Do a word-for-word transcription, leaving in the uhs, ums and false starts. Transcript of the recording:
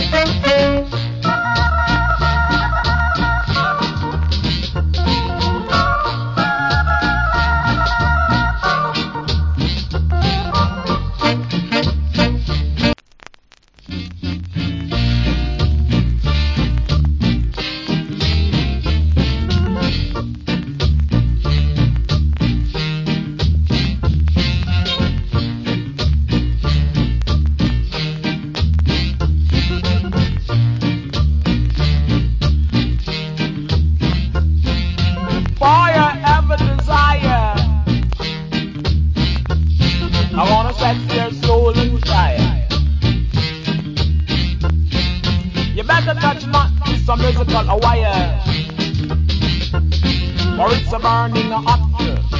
I wanna set your soul on fire. You better touch not some musical wire, or it's a burning hot.